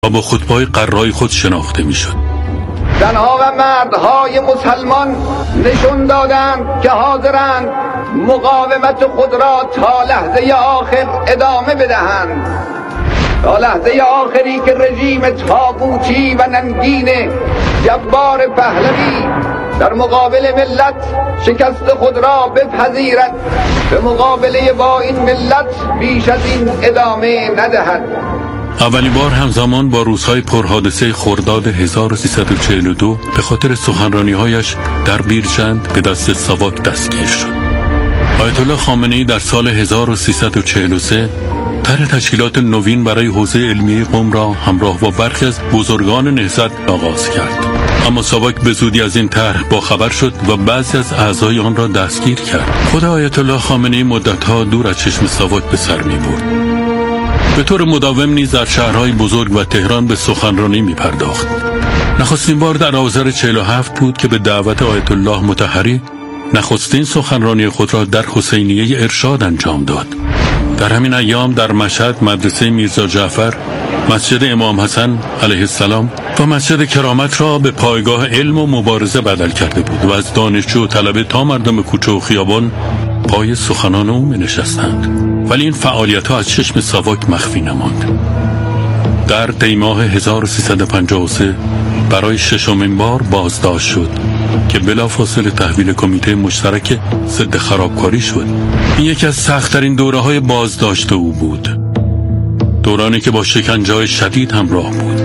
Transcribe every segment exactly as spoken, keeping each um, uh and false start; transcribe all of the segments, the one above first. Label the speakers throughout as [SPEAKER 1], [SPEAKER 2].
[SPEAKER 1] و با خطبه‌های قرای خود شناخته میشد.
[SPEAKER 2] زنها و مردهای مسلمان نشون دادند که حاضرند مقاومت خود را تا لحظه آخر ادامه بدهند، تا لحظه آخری که رژیم طاغوتی و ننگین جبار پهلوی در مقابل ملت شکست خود را بپذیرد، به مقابله با این ملت بیش از این ادامه ندهد.
[SPEAKER 1] اولین بار همزمان با روزهای پرحادثه خرداد هزار و سیصد و چهل و دو به خاطر سخنرانی‌هایش در بیرجند به دست ساواک دستگیر شد. آیت الله خامنه‌ای در سال هزار و سیصد و چهل و سه طرح تشکیلات نوین برای حوزه علمی قم را همراه با برخی از بزرگان نهضت آغاز کرد. اما ساواک به زودی از این طرح باخبر شد و بعضی از اعضای آن را دستگیر کرد. خود آیت الله خامنه‌ای مدت‌ها دور از چشم ساواک به سر می‌برد. به طور مداوم نیز در شهرهای بزرگ و تهران به سخنرانی می پرداخت. نخستین بار در آذر چهل و هفت بود که به دعوت آیت الله مطهری نخستین سخنرانی خود را در حسینیه ارشاد انجام داد. در همین ایام در مشهد مدرسه میرزا جعفر، مسجد امام حسن علیه السلام و مسجد کرامت را به پایگاه علم و مبارزه بدل کرده بود و از دانشجو و طلبه تا مردم کوچه و خیابان پای سخنان او می نشستند. ولی این فعالیت ها از چشم ساواک مخفی نماند. در دی ماه هزار و سیصد و پنجاه و سه برای ششمین بار بازداشت شد که بلافاصله تحویل کمیته مشترک ضد خرابکاری شد. این یکی از سخت‌ترین دوره‌های بازداشت او بود، دورانی که با شکنجه‌های شدید همراه بود.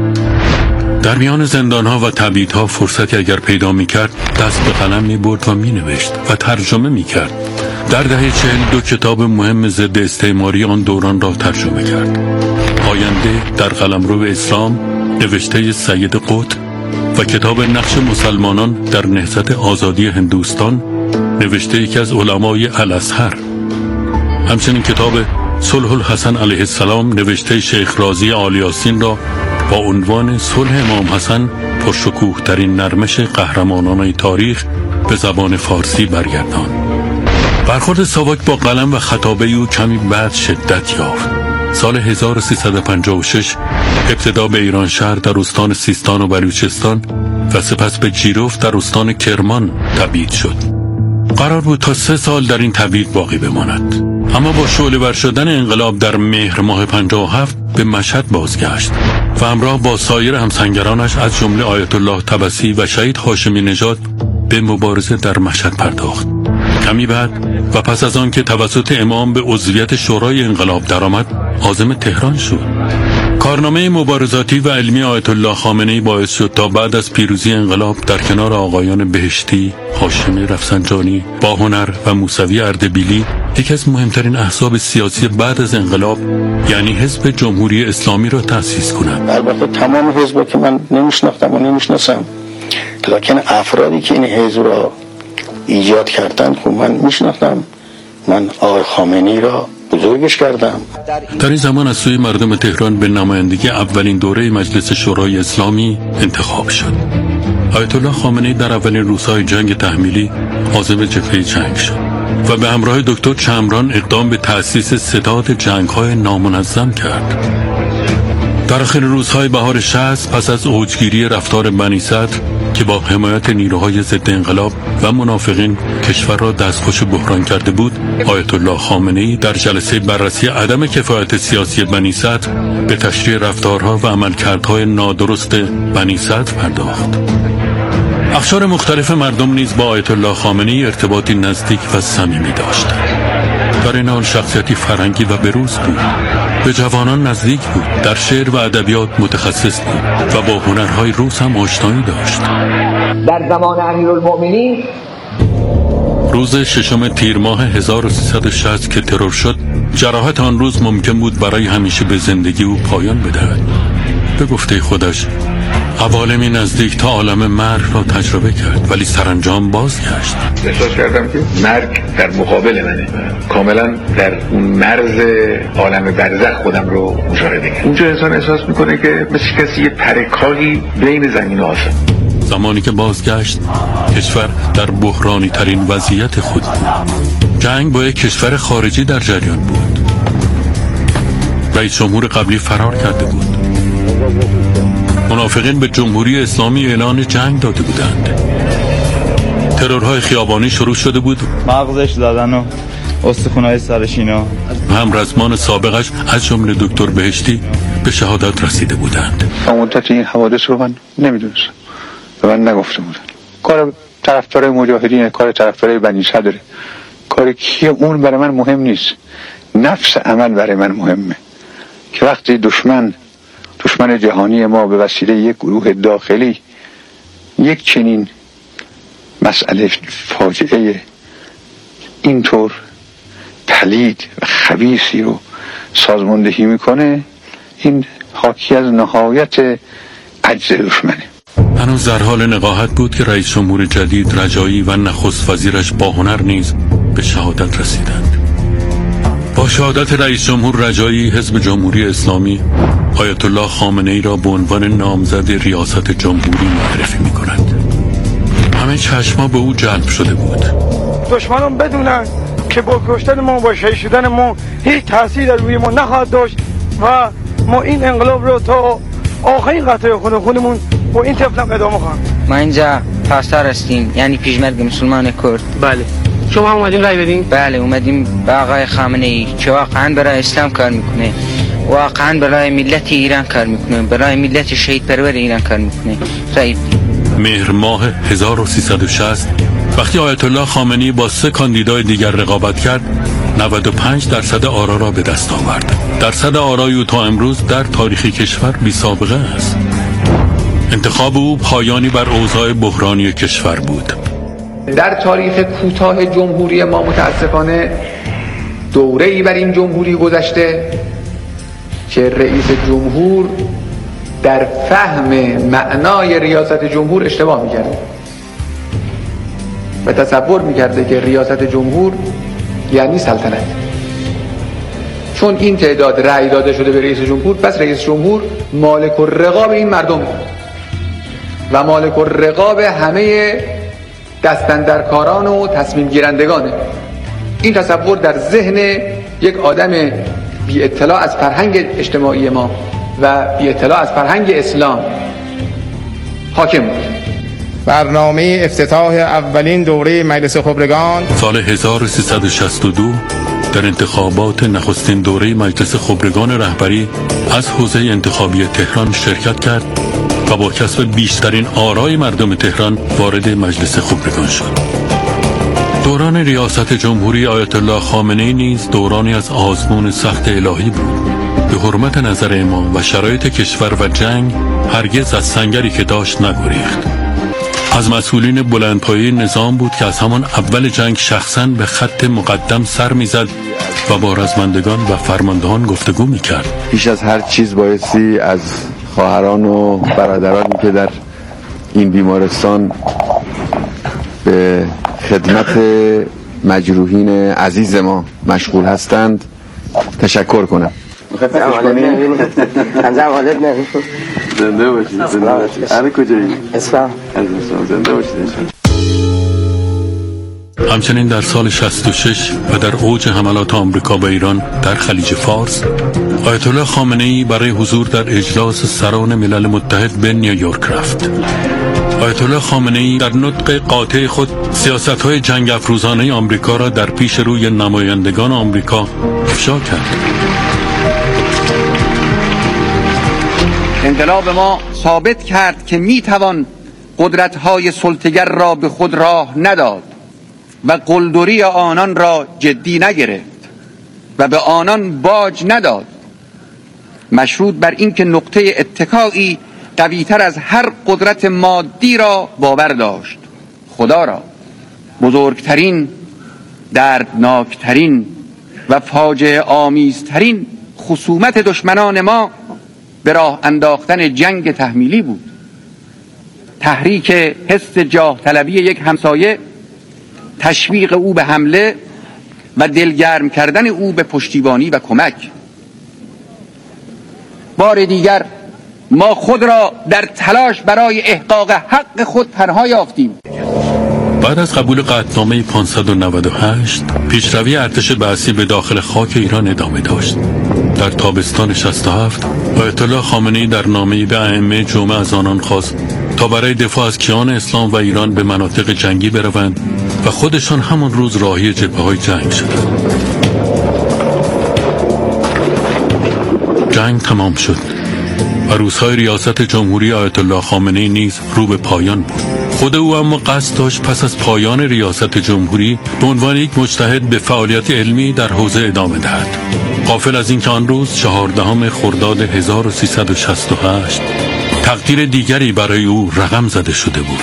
[SPEAKER 1] در میان زندان‌ها و تبعیدها فرصتی اگر پیدا می‌کرد دست به قلم می‌برد و می‌نوشت و ترجمه می‌کرد. در دهه چهل دو کتاب مهم ضد استعماری آن دوران را ترجمه کرد: آینده در قلمرو اسلام نوشته سید قطب و کتاب نقش مسلمانان در نهضت آزادی هندوستان نوشته یکی از علمای الازهر. همچنین کتاب صلح الحسن علیه السلام نوشته شیخ رازی آل یاسین را با عنوان صلح امام حسن پرشکوه ترین نرمش قهرمانان تاریخ به زبان فارسی برگرداند. برخورد ساواک با قلم و خطابه او کمی بعد شدت یافت. سال هزار و سیصد و پنجاه و شش ابتدا به ایران شهر در استان سیستان و بلوچستان و سپس به جیروف در استان کرمان تبعید شد. قرار بود تا سه سال در این تبعید باقی بماند، اما با شعله‌ور شدن انقلاب در مهر ماه پنجاه و هفت به مشهد بازگشت و همراه با سایر همسنگرانش از جمله آیت الله طبسی و شهید هاشمی نژاد به مبارزه در مشهد پرداخت. کمی بعد و پس از آن که توسط امام به عضویت شورای انقلاب درآمد، عازم تهران شد. کارنامه مبارزاتی و علمی آیت الله خامنه‌ای باعث شد تا بعد از پیروزی انقلاب در کنار آقایان بهشتی، هاشمی رفسنجانی، باهنر و موسوی اردبیلی یکی از مهمترین احزاب سیاسی بعد از انقلاب یعنی حزب جمهوری اسلامی را تأسیس کند.
[SPEAKER 3] البته تمام حزب که من نمیشناختم و نمیشناسم، لکن افرادی که این حزب را ایجاد کردن خب من میشناختم. من آقای خامنه‌ای را بزرگش کردم.
[SPEAKER 1] در این زمان از سوی مردم تهران به نمایندگی اولین دوره مجلس شورای اسلامی انتخاب شد. آیت الله خامنه‌ای در اولین روزهای جنگ تحمیلی عازم جبهه جنگ شد و به همراه دکتر چمران اقدام به تأسیس ستاد جنگ‌های نامنظم کرد. در آخر روزهای بهار شصت پس از اوجگیری رفتار بنی صدر که با حمایت نیروهای ضد انقلاب و منافقین کشور را دستخوش بحران کرده بود، آیت الله خامنه‌ای در جلسه بررسی عدم کفایت سیاسی بنی صدر به تشریح رفتارها و عملکردهای نادرست بنی صدر پرداخت. اقشار مختلف مردم نیز با آیت الله خامنه‌ای ارتباطی نزدیک و صمیمی داشتند. در این حال شخصیتی فرهنگی و بروز بود، به جوانان نزدیک بود، در شعر و ادبیات متخصص بود و با هنرهای روس هم آشنایی داشت.
[SPEAKER 2] در زمان امیرالمؤمنین
[SPEAKER 1] روز ششم تیر ماه هزار و سیصد و شصت که ترور شد، جراحت آن روز ممکن بود برای همیشه به زندگی او پایان بدهد. به گفته خودش عوالمی نزدیک تا عالم مرگ را تجربه کرد، ولی سرانجام بازگشت.
[SPEAKER 4] احساس کردم که مرگ در مقابل منه، کاملا در اون مرز عالم برزخ خودم رو مشاهده کردم. اونجا انسان احساس میکنه که مثل کسی یه پرکاهی بین زمین و آسمان.
[SPEAKER 1] زمانی که بازگشت کشور در بحرانی ترین وضعیت خود بود. جنگ با یک کشور خارجی در جریان بود. رئیس جمهور قبلی فرار کرده بود. موافقین به جمهوری اسلامی اعلان جنگ داده بودند. ترورهای خیابانی شروع شده بود،
[SPEAKER 5] مغزش زدن و استخونهای سرش اینا.
[SPEAKER 1] هم رزمان سابقش از جمله دکتر بهشتی به شهادت رسیده بودند.
[SPEAKER 4] مدت این حوادث رو من نمیدونستم و من نگفته بودن. کار طرفدارای مجاهدین، کار طرفدارای بنی صدره، کار کیه اون برای من مهم نیست. نفس عمل برای من مهمه که وقتی دشمن دشمن جهانی ما به وسیله یک گروه داخلی یک چنین مسئله فاجعه اینطور پلید و خبیثی رو سازماندهی میکنه، این حاکی از نهایت عجز دشمنه.
[SPEAKER 1] هنوز در حال نقاهت بود که رئیس جمهور جدید رجایی و نخست وزیرش با هنر نیز به شهادت رسیدند. با شهادت رئیس جمهور رجایی، حزب جمهوری اسلامی آیت الله خامنه ای را به عنوان نامزد ریاست جمهوری معرفی می کند. همه چشما به او جلب شده بود.
[SPEAKER 6] دشمنان بدونن که با کشتن ما، با شهید شدن ما هیچ تأثیر روی ما نخواهد داشت و ما این انقلاب رو تا آخرین قطره خون خودمون با این طفلم ادامه خواهم.
[SPEAKER 7] ما اینجا پاسدار هستیم، یعنی پیشمرد مسلمان کرد.
[SPEAKER 6] بله. شما هم اومدین رای بدین؟
[SPEAKER 7] بله، اومدیم به آقای خامنه ای که واقعا برای اسلام کار میکنه، واقعا برای ملت ایران کار میکنه، برای ملت شهید پرور ایران کار میکنه. رای بدیم.
[SPEAKER 1] مهر ماه هزار و سیصد و شصت وقتی آیت الله خامنه‌ای با سه کاندیدای دیگر رقابت کرد، نود و پنج درصد آرا را به دست آورد. درصد آرای او تا امروز در تاریخ کشور بی سابقه است. انتخاب او پایانی بر اوضاع بحرانی کشور بود.
[SPEAKER 2] در تاریخ کوتاه جمهوری ما متاسفانه دوره‌ای بر این جمهوری گذشته که رئیس جمهور در فهم معنای ریاست جمهور اشتباه می‌کرد و تصور می‌کرده که ریاست جمهور یعنی سلطنت. چون این تعداد رأی داده شده به رئیس جمهور، پس رئیس جمهور مالک الرقاب این مردم و مالک الرقاب همه دستاندرکاران و تصمیم گیرندگانه. این تصور در ذهن یک آدم بی اطلاع از فرهنگ اجتماعی ما و بی اطلاع از فرهنگ اسلام حاکم بود.
[SPEAKER 8] برنامه افتتاح اولین دوره مجلس خبرگان
[SPEAKER 1] سال هزار و سیصد و شصت و دو در انتخابات نخستین دوره مجلس خبرگان رهبری از حوزه انتخابی تهران شرکت کرد و با کسب بیشترین آرای مردم تهران وارد مجلس خبرگان شد. دوران ریاست جمهوری آیت الله خامنه ای نیز دورانی از آزمون سخت الهی بود. به حرمت نظر امام و شرایط کشور و جنگ هرگز از سنگری که داشت نگریخت. از مسئولین بلندپایه نظام بود که از همان اول جنگ شخصاً به خط مقدم سر می‌زد و با رزمندگان و فرماندهان گفتگو می‌کرد.
[SPEAKER 9] بیش از هر چیز بایستی از خواهران و برادرانی که در این بیمارستان به خدمت مجروحین عزیز ما مشغول هستند تشکر کنم.
[SPEAKER 10] زنده باشید. زنده باشید. هر کجایی؟ اسفند. زنده باشید.
[SPEAKER 1] همچنین در سال شصت و شش و در اوج حملات آمریکا به ایران در خلیج فارس، آیت الله خامنه ای برای حضور در اجلاس سران ملل متحد به نیویورک رفت. آیت الله خامنه ای در نطق قاطع خود سیاست‌های جنگ افروزانه آمریکا را در پیش روی نمایندگان آمریکا افشا کرد.
[SPEAKER 2] انقلاب ما ثابت کرد که میتوان قدرت‌های سلطه‌گر را به خود راه نداد و قلدری آنان را جدی نگرفت و به آنان باج نداد، مشروط بر اینکه نقطه اتکایی قوی‌تر از هر قدرت مادی را باور داشت. خدا را، بزرگترین، دردناکترین و فاجعه آمیزترین خصومت دشمنان ما به راه انداختن جنگ تحمیلی بود. تحریک حس جاه طلبی یک همسایه، تشویق او به حمله و دلگرم کردن او به پشتیبانی و کمک. بار دیگر ما خود را در تلاش برای احقاق حق خود تنها یافتیم.
[SPEAKER 1] بعد از قبول قطعنامه پانصد و نود و هشت پیشروی ارتش بعثی به داخل خاک ایران ادامه داشت. در تابستان شصت و هفت آیت الله خامنه‌ای در نامه‌ای به ائمه جمعه از آنان خواست تا برای دفاع از کیان اسلام و ایران به مناطق جنگی بروند و خودشان همان روز راهی جبهه‌های جنگ شدند. جنگ تمام شد و روزهای ریاست جمهوری آیت الله خامنه‌ای نیز رو به پایان بود. خود او اما قصد داشت پس از پایان ریاست جمهوری به عنوان یک مجتهد به فعالیت علمی در حوزه ادامه دهد. غافل از اینکه آن روز چهاردهم خرداد هزار و سیصد و شصت و هشت تقدیر دیگری برای او رقم زده شده بود.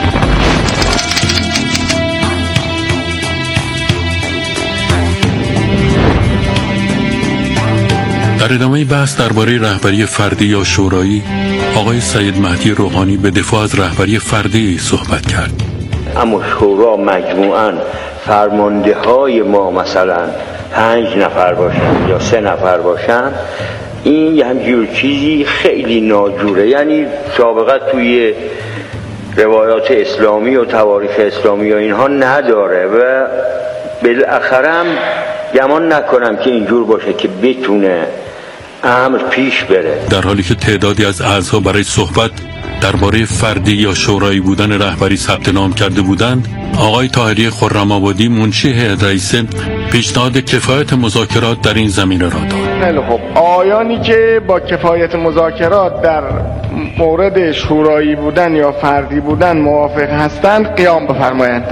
[SPEAKER 1] در ادامه بحث درباره رهبری فردی یا شورایی، آقای سید مهدی روحانی به دفاع از رهبری فردی صحبت کرد.
[SPEAKER 11] اما شورا مجموعاً فرمانده های ما مثلا پنج نفر باشن یا سه نفر باشن، این یه همجور چیزی خیلی ناجوره. یعنی سابقه توی روایات اسلامی و تواریخ اسلامی و اینها نداره و بالاخره هم گمان نکنم که اینجور باشه که بتونه امر پیش بره. در حالی که تعدادی از اعضا برای صحبت درباره فردی یا شورایی بودن رهبری ثبت نام کرده بودند، آقای طاهری خرم‌آبادی منشی هیئت رئیسه پیشنهاد کفایت مذاکرات در این زمینه را داد.
[SPEAKER 8] خیلی خوب، آیانی که با کفایت مذاکرات در مورد شورایی بودن یا فردی بودن موافق هستند قیام بفرمایند.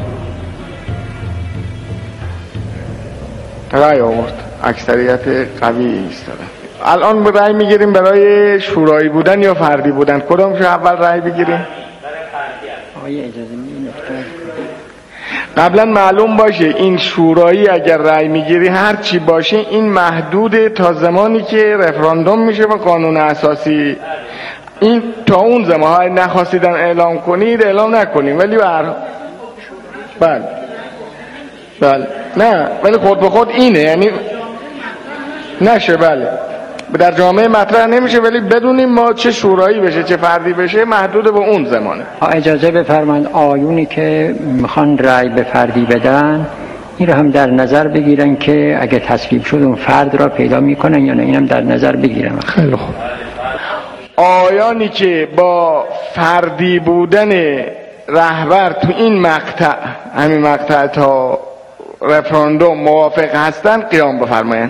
[SPEAKER 8] رأی آورد، اکثریت قوی ایستادن. الان رأی میگیریم برای شورایی بودن یا فردی بودن. کدومش اول رأی بگیریم؟ قبلا معلوم باشه این شورایی اگر رأی میگیری هر چی باشه این محدود تا زمانی که رفراندوم میشه و قانون اساسی. این تا اون زمان نخواستیدن اعلام کنید اعلام نکنیم، ولی بر بله بله نه ولی خود به خود اینه، یعنی نشه. بله در جامعه مطرح نمیشه، ولی بدونیم ما چه شورایی بشه چه فردی بشه محدود به اون زمانه.
[SPEAKER 12] اجازه بفرمایید آیونی که میخوان رأی به فردی بدن این رو هم در نظر بگیرن که اگه تصویب شد اون فرد را پیدا میکنن یا نه، اینم در نظر بگیرن.
[SPEAKER 8] خیلی خوب، آیانی که با فردی بودن رهبر تو این مقطع همین مقطع تا رفراندوم موافق هستن قیام بفرمایند.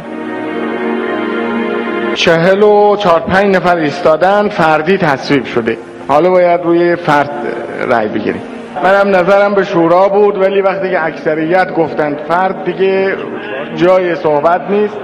[SPEAKER 8] چهل و چهار پنج نفر ایستادن، فردی تصویب شده. حالا باید روی فرد رأی بگیریم. منم نظرم به شورا بود، ولی وقتی که اکثریت گفتند فرد دیگه جای صحبت نیست.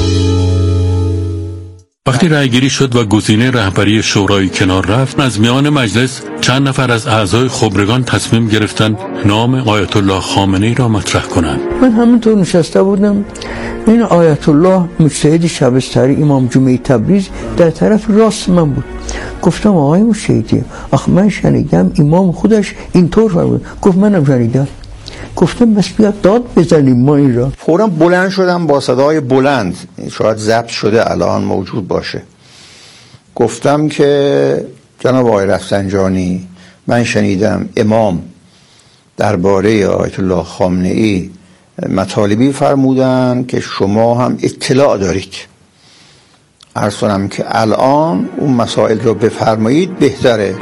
[SPEAKER 1] وقتی رأیگیری شد و گزینه رهبری شورای کنار رفت، از میان مجلس چند نفر از اعضای خبرگان تصمیم گرفتند نام آیت الله خامنه‌ای را مطرح کنند.
[SPEAKER 13] من همینطور نشسته بودم، این آیت الله مجتهد شبستری امام جمعه تبریز در طرف راست من بود. گفتم آقای مجتهدی، آخه من شنیدم امام خودش اینطور فرمود. گفت منم شنیدم. گفتم بس بیاد داد بزنیم ما این را.
[SPEAKER 3] فوراً بلند شدم با صدای بلند، شاید ضبط شده الان موجود باشه، گفتم که جناب آقای رفسنجانی، من شنیدم امام درباره آیت الله خامنه‌ای مطالبی فرمودن که شما هم اطلاع دارید. عرض کنم که الان اون مسائل رو بفرمایید بهتره.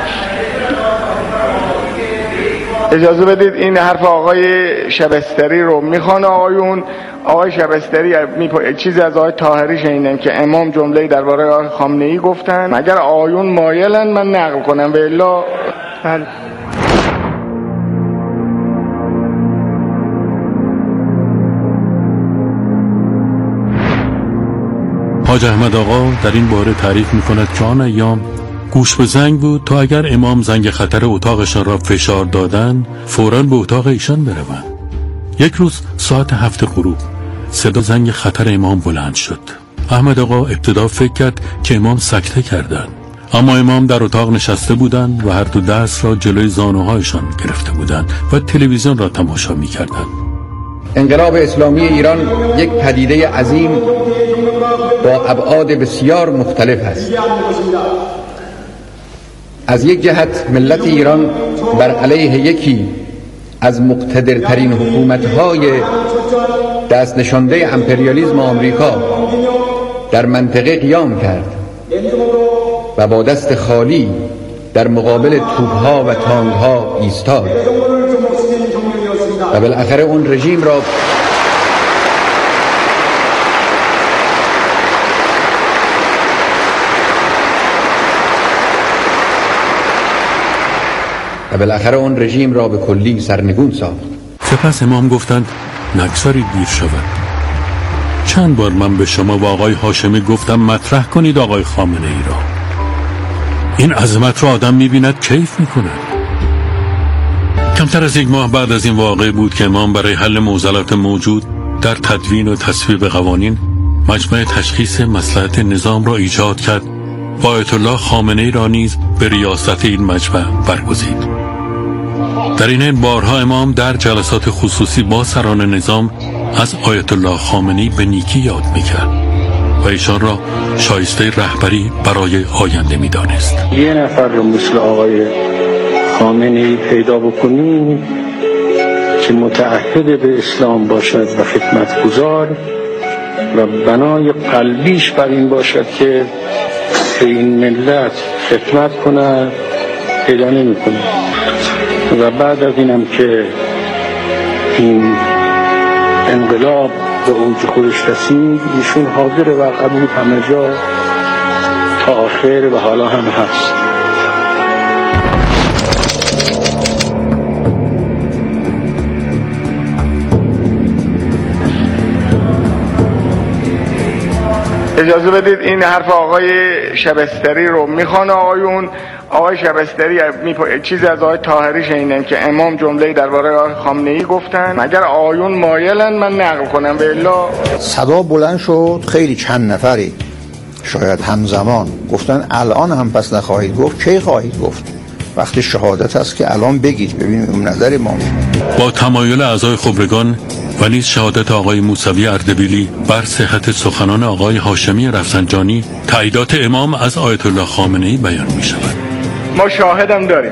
[SPEAKER 8] اجازه بدید این حرف آقای شبستری رو میخوان آقایون. آقای شبستری چیزی از آقای طاهری شنیدم که امام جمله درباره آقای خامنه‌ای گفتن. اگر آقایون مایلن من نقل کنم و الا بله.
[SPEAKER 1] حاج احمد آقا در این باره تعریف میکند که آن ایام گوش به زنگ بود تا اگر امام زنگ خطر اتاقشان را فشار دادن فوراً به اتاق ایشان بروند. یک روز ساعت هفت غروب صدا زنگ خطر امام بلند شد. احمد آقا ابتدا فکر کرد که امام سکته کردند، اما امام در اتاق نشسته بودند و هر دو دست را جلوی زانوهایشان گرفته بودند و تلویزیون را تماشا می‌کردند.
[SPEAKER 14] انقلاب اسلامی ایران یک پدیده عظیم با ابعاد بسیار مختلف است. از یک جهت ملت ایران بر علیه یکی از مقتدرترین حکومت‌های دست نشانده امپریالیسم آمریکا در منطقه قیام کرد و با دست خالی در مقابل توپ‌ها و تانک‌ها ایستاد و بالاخره اون رژیم را و بالاخره اون رژیم را به کلی سرنگون ساخت.
[SPEAKER 1] سپس امام گفتند نگذارید دیر شود. چند بار من به شما و آقای هاشمی گفتم مطرح کنید آقای خامنه ای را. این عظمت را آدم می‌بیند کیف می‌کند. کمتر از یک ماه بعد از این واقعه بود که امام برای حل معضلات موجود در تدوین و تصویب قوانین مجمع تشخیص مصلحت نظام را ایجاد کرد و آیت الله خامنه ای را نیز به ریاست این مجمع برگزید. در این حین بارها امام در جلسات خصوصی با سران نظام از آیت الله خامنه ای به نیکی یاد میکرد و ایشان را شایسته رهبری برای آینده میدانست.
[SPEAKER 3] یه نفر رو مثل آقای خامنه ای پیدا بکنیم که متعهد به اسلام باشد و خدمتگزار و بنای قلبیش بر این باشد که به این ملت خدمت کند پیدا نمی کند. و بعد از اینم که این انقلاب به اوج خودش رسید ایشون حاضر و قبول همه جا تا آخر و حالا هم هست.
[SPEAKER 8] اجازه بدید این حرف آقای شبستری رو میخوان آقایون. آقای شبستری چیزی از آقای طاهری شنیدم که امام جمله‌ای درباره آقای خامنه‌ای گفتن. اگر آقایون مایلن من نقل کنم. به الا
[SPEAKER 15] صدا بلند شد، خیلی چند نفری شاید همزمان گفتن الان هم پس نخواهید گفت. کی خواهید گفت؟ وقتی شهادت هست که الان بگید ببینیم اون نظر ما.
[SPEAKER 1] با تمایل اعضای خبرگان ولی شهادت آقای موسوی اردبیلی بر صحت سخنان آقای هاشمی رفسنجانی تاییدات امام از آیت الله خامنه ای بیان می شود.
[SPEAKER 8] ما شاهدم داریم.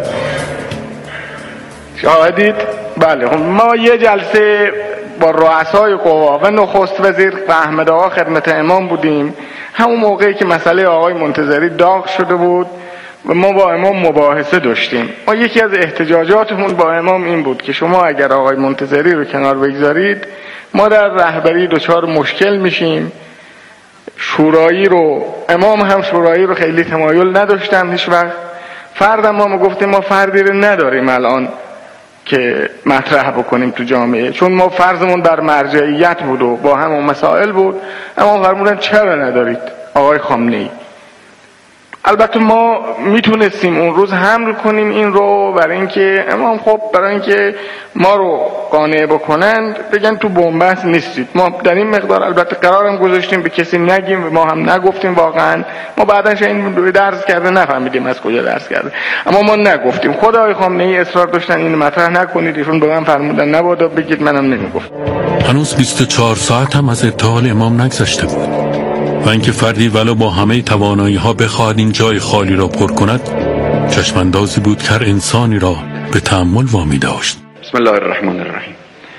[SPEAKER 8] شاهدید؟ بله. ما یه جلسه با رؤسای قوا و نخست وزیر و احمد آقا خدمت امام بودیم، همون موقعی که مسئله آقای منتظری داغ شده بود و ما با امام مباحثه داشتیم. ما یکی از احتجاجاتمون با امام این بود که شما اگر آقای منتظری رو کنار بگذارید ما در رهبری دچار مشکل میشیم. شورایی رو امام هم شورایی رو خیلی تمایل نداشتن هیچ وقت. فردم ما گفتیم ما فردی رو نداریم الان که مطرح بکنیم تو جامعه، چون ما فرضمون بر مرجعیت بود و با همون مسائل بود. اما فرمودن چرا ندارید آقای خامنه ای؟ البته ما میتونستیم اون روز حمل کنیم این رو برای اینکه امام خب برای اینکه ما رو قانع بکنند بگن تو بنبست نیستید. ما در این مقدار البته قرارم گذاشتیم به کسی نگیم و ما هم نگفتیم. واقعا ما بعدش این درس کرده نفهمیدیم از کجا درس کرده، اما ما نگفتیم. خود آقای خامنه ای اصرار داشتن اینو مطرح نکنید. ایشون به من فرمودن نبادا بگید، منم نمیگفتم.
[SPEAKER 1] هنوز بیست و چهار ساعت هم از ارتحال امام نگذشته بود و اینکه فردی ولو با همه توانایی ها بخواهد این جای خالی را پر کند چشماندازی بود که هر انسانی را به تأمل وامی داشت.
[SPEAKER 4] بسم الله الرحمن الرحیم.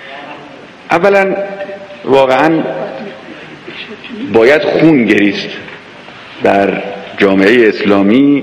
[SPEAKER 4] اولا واقعا باید خون گریست در جامعه اسلامی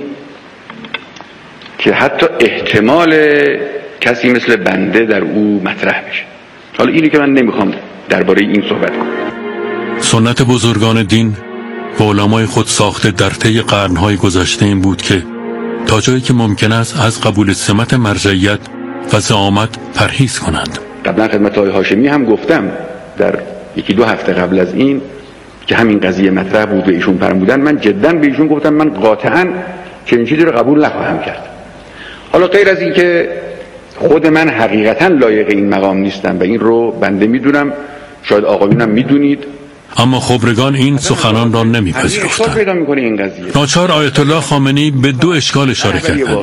[SPEAKER 4] که حتی احتمال کسی مثل بنده در او مطرح بشه. حالا اینی که من نمیخوام درباره این صحبت کنم.
[SPEAKER 1] سنت بزرگان دین و علمای خود ساخته در طی قرن‌های گذشته این بود که تا جایی که ممکن است از قبول سمت مرجعیت و زعامت پرهیز کنند.
[SPEAKER 4] قبلا خدمت آقای هاشمی هم گفتم در یکی دو هفته قبل از این که همین قضیه مطرح بود و ایشون فرمودن، من جدا به ایشون گفتم من قاطعاً که این چیزی رو قبول نخواهم کرد. حالا غیر از این که خود من حقیقتاً لایق این مقام نیستم و این رو بنده میدونم، شاید آقایونم میدونید،
[SPEAKER 1] اما خبرگان این سخنان را نمیپذیرفتند.
[SPEAKER 4] پیدا میکنه این قضیه.
[SPEAKER 1] ناچار آیت الله خامنه ای به دو اشکال اشاره کردند.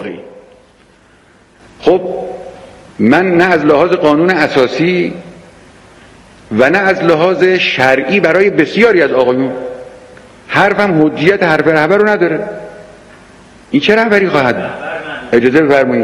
[SPEAKER 4] خب من نه از لحاظ قانون اساسی و نه از لحاظ شرعی برای بسیاری از آقایون حرفم حجیت حرف رهبر رو نداره. این چه رهبری خواهد؟ اجازه بفرمایید.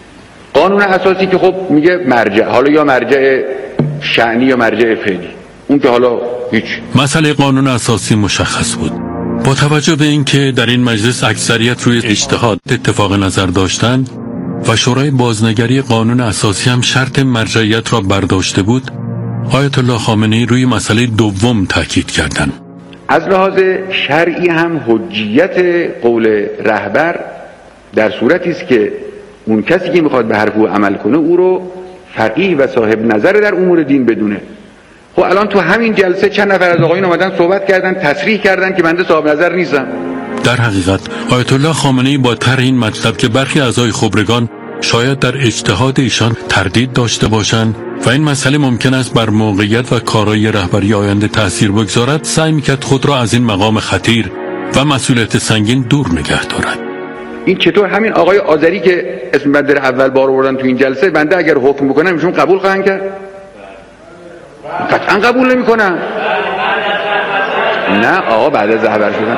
[SPEAKER 4] قانون اساسی که خب میگه مرجع، حالا یا مرجع شأنی یا مرجع فعلی، اون که حالا هیچ.
[SPEAKER 1] مسئله قانون اساسی مشخص بود. با توجه به اینکه در این مجلس اکثریت روی اجتهاد اتفاق نظر داشتند و شورای بازنگری قانون اساسی هم شرط مرجعیت را برداشته بود، آیت الله خامنه‌ای روی مسئله دوم تاکید کردند.
[SPEAKER 4] از لحاظ شرعی هم حجیت قول رهبر در صورتی است که اون کسی که میخواد به حرف او عمل کنه او رو فقیه و صاحب نظر در امور دین بدونه. خب الان تو همین جلسه چند نفر از آقایون اومدن صحبت کردن، تصریح کردن که بنده صاحب نظر نیستم.
[SPEAKER 1] در حقیقت آیت الله خامنه‌ای با طرح این مطلب که برخی اعضای خبرگان شاید در اجتهاد ایشان تردید داشته باشند و این مسئله ممکن است بر موقعیت و کارایی رهبری آینده تأثیر بگذارد، سعی می‌کرد خود را از این مقام خطیر و مسئولیت سنگین دور نگه دارد.
[SPEAKER 4] این چطور همین آقای آذری که اسم بنده اول بار آوردن تو این جلسه، بنده اگر حکم بکنم ایشون قبول خواهند کرد؟ قطعا قبول نمی‌کنن. نه آقا بعد از رهبر شدن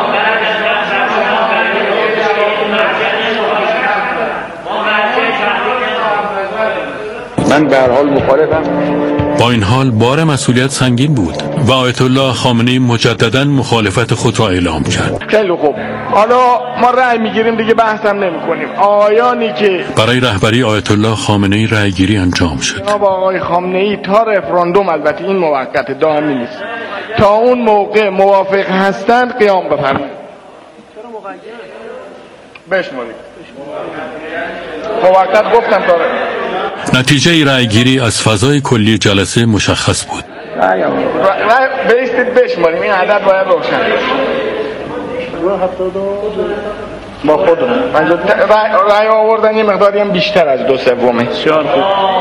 [SPEAKER 4] من به هر حال مخالفم.
[SPEAKER 1] با این حال بار مسئولیت سنگین بود و آیت الله خامنه‌ای مجددا مخالفت خود را اعلام کرد.
[SPEAKER 8] خیلی خوب، حالا ما رأی میگیریم دیگه، بحثم نمی‌کنیم. آیانی که
[SPEAKER 1] برای رهبری آیت الله خامنه‌ای رأی گیری انجام شد.
[SPEAKER 8] جناب آقای خامنه‌ای تا رفراندوم، البته این موقت دائمی نیست، تا اون موقع موافق هستند قیام بفرمایید. بشمارید. موقت گفتم تا
[SPEAKER 1] نتیجه رأی گیری از فضای کلی جلسه مشخص بود.
[SPEAKER 8] رأی بیستید بشماریم، این عدد باید روشن با خودمون. رأی آوردن یه مقداری هم بیشتر از دو سومه. بسیار خوب.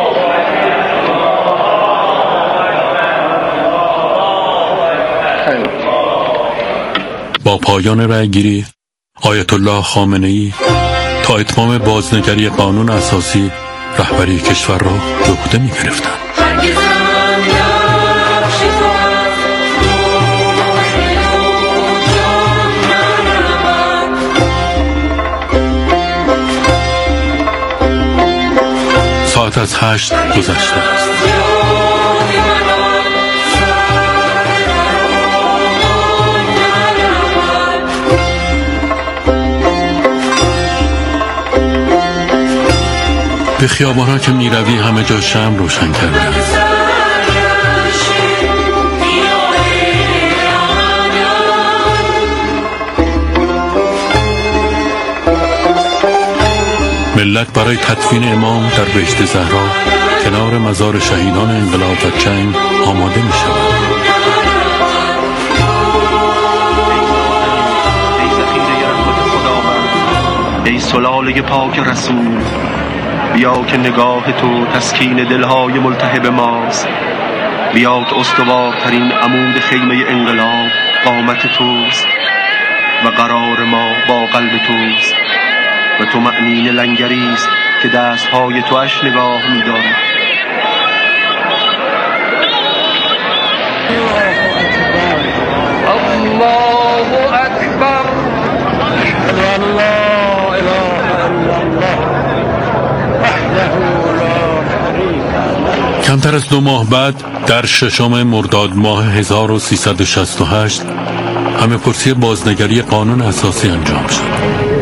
[SPEAKER 1] با پایان رأی گیری آیت الله خامنه‌ای تا اتمام بازنگری قانون اساسی رهبری کشور را به عهده می‌گرفتند. ساعت از هشت گذشته است. به خیابان‌ها که می‌روی همه جا شمع روشن کرده است. ملت برای تدفین امام در بهشت زهرا کنار مزار شهیدان انقلاب و جنگ آماده می‌شود.
[SPEAKER 16] ای سلاله پاک رسول، بیا که نگاه تو تسکین دلهای ملتهب ماست. بیا که استوارترین عمود خیمه انقلاب قامت توست و قرار ما با قلب توست و تو معنین لنگری است که دستهای تو اش نگاه می‌دارد.
[SPEAKER 2] الله اکبر. اشهد ان لا اله الا الله وحده لا شریک له.
[SPEAKER 1] کمتر از دو ماه بعد در ششم مرداد ماه هزار و سیصد و شصت و هشت همه پرسی بازنگری قانون اساسی انجام شد.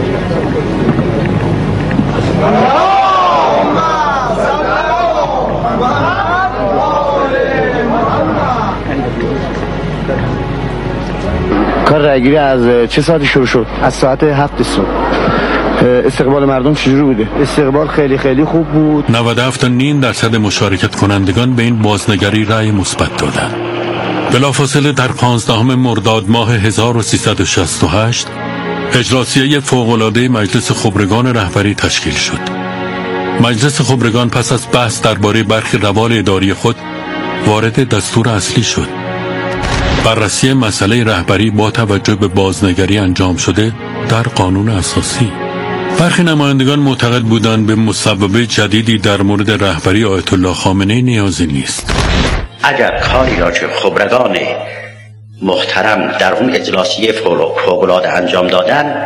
[SPEAKER 17] کار رأیگیری از چه ساعتی شروع شد؟ از ساعت هفت صبح. استقبال مردم چجوری بوده؟ استقبال خیلی خیلی خوب بود.
[SPEAKER 1] نود و هفت و نیم درصد مشارکت کنندگان به این بازنگری رأی مثبت دادند. بلافاصله در پانزدهم مرداد ماه هزار و سیصد و شصت و هشت اجراسیه فوق‌العاده مجلس خبرگان رهبری تشکیل شد. مجلس خبرگان پس از بحث درباره برخی روال اداری خود وارد دستور اصلی شد. بررسی مسئله رهبری با توجه به بازنگری انجام شده در قانون اساسی. برخی نمایندگان معتقد بودند به مصوبه جدیدی در مورد رهبری آیت الله خامنه‌ای نیازی نیست.
[SPEAKER 18] اگر کاری را که خبرگان محترم در اون اجلاسیه فوق‌العاده انجام دادن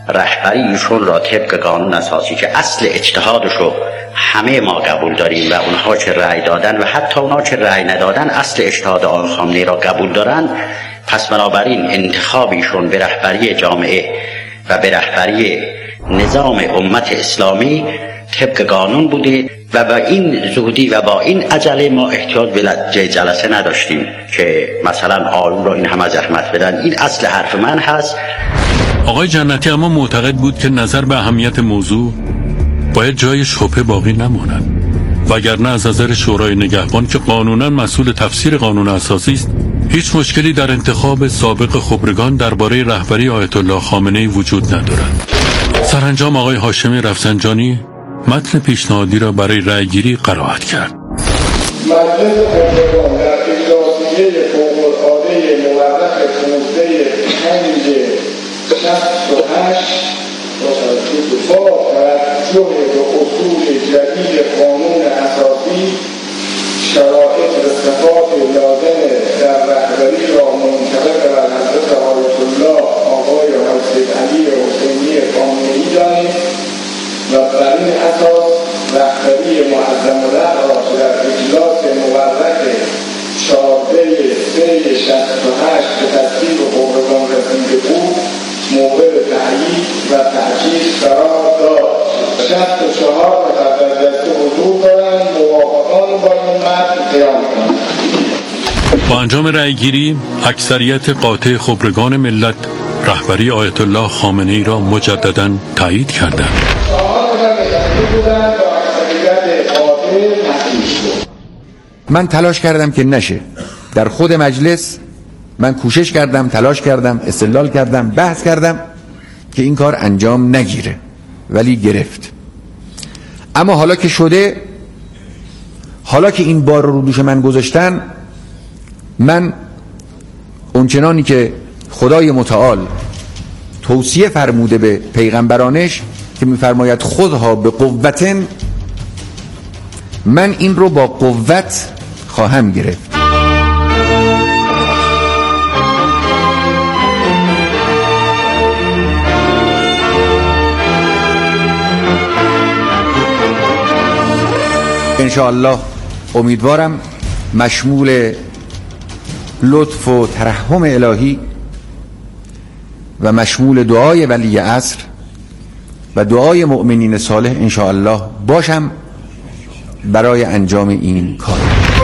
[SPEAKER 18] رهبری ایشون را طبق قانون اساسی که اصل اجتهادش رو همه ما قبول داریم و اونها چه رأی دادن و حتی اونها چه رأی ندادن اصل اجتهاد آقای خامنه‌ای را قبول دارن، پس بنابراین انتخاب ایشون به رهبری جامعه و به رهبری نظام امت اسلامی طبق قانون بوده و با این زودی و با این عجله ما احتیاج به جلسه نداشتیم که مثلا آیون را این همه زحمت بدن. این اصل حرف من هست.
[SPEAKER 1] آقای جنتی اما معتقد بود که نظر به اهمیت موضوع باید جای شبهه باقی نماند، وگرنه از نظر شورای نگهبان که قانونا مسئول تفسیر قانون اساسی است، هیچ مشکلی در انتخاب سابق خبرگان درباره رهبری آیت الله خامنه‌ای وجود ندارد. سرانجام آقای هاشمی رفسنجانی متن پیشنهادی را برای رأیگیری قرائت کرد.
[SPEAKER 19] مجلس خبرگان در اجراسیه فوق‌العاده مورخ پانزده پنج شصت و هشت با توجه به اصول جدید قانون اساسی شرایط صفات لازم در رهبری را منتقل بر حضرت آیت الله آقای حاج علی حسینی خامنه‌ای دانیم و بر این اساس رهبری معظم الحق را در اجلاس مورخ چهارده سه شصت و هشت به تصویب خبرگان رسیده بود موقع تعیین و تأکید قرار داد. شصت و چهار نفر در دسته حضور دارند، موافقان با این متن قیام کنند.
[SPEAKER 1] با انجام رأیگیری اکثریت قاطع خبرگان ملت رهبری آیت الله خامنه‌ای را مجددا تایید کردند.
[SPEAKER 14] من تلاش کردم که نشه. در خود مجلس من کوشش کردم، تلاش کردم، استدلال کردم، بحث کردم که این کار انجام نگیره، ولی گرفت. اما حالا که شده، حالا که این بار رو دوش من گذاشتن، من اونچنانی که خدای متعال توصیه فرموده به پیغمبرانش که میفرماید خودها به قوتن، من این رو با قوت خواهم گرفت. انشاءالله امیدوارم مشمول لطف و ترحم الهی و مشمول دعای ولی عصر و دعای مؤمنین صالح انشاءالله باشم برای انجام این کار.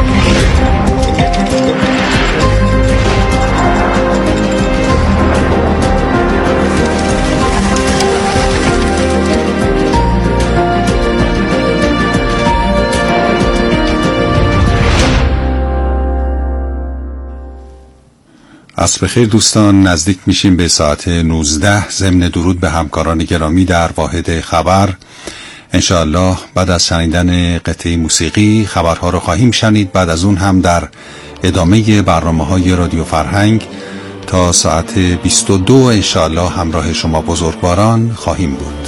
[SPEAKER 20] عصر بخیر دوستان، نزدیک میشیم به ساعت نوزده. ضمن درود به همکاران گرامی در واحد خبر. انشاءالله بعد از شنیدن قطعه موسیقی خبرها رو خواهیم شنید. بعد از اون هم در ادامه برنامه‌های رادیو فرهنگ تا ساعت بیست و دو انشاءالله همراه شما بزرگواران خواهیم بود.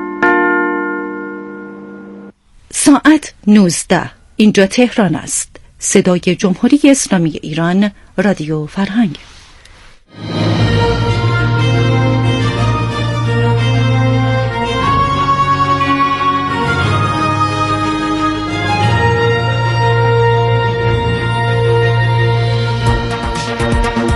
[SPEAKER 21] ساعت نوزده. اینجا تهران است.
[SPEAKER 19] صدای جمهوری اسلامی ایران، رادیو فرهنگ.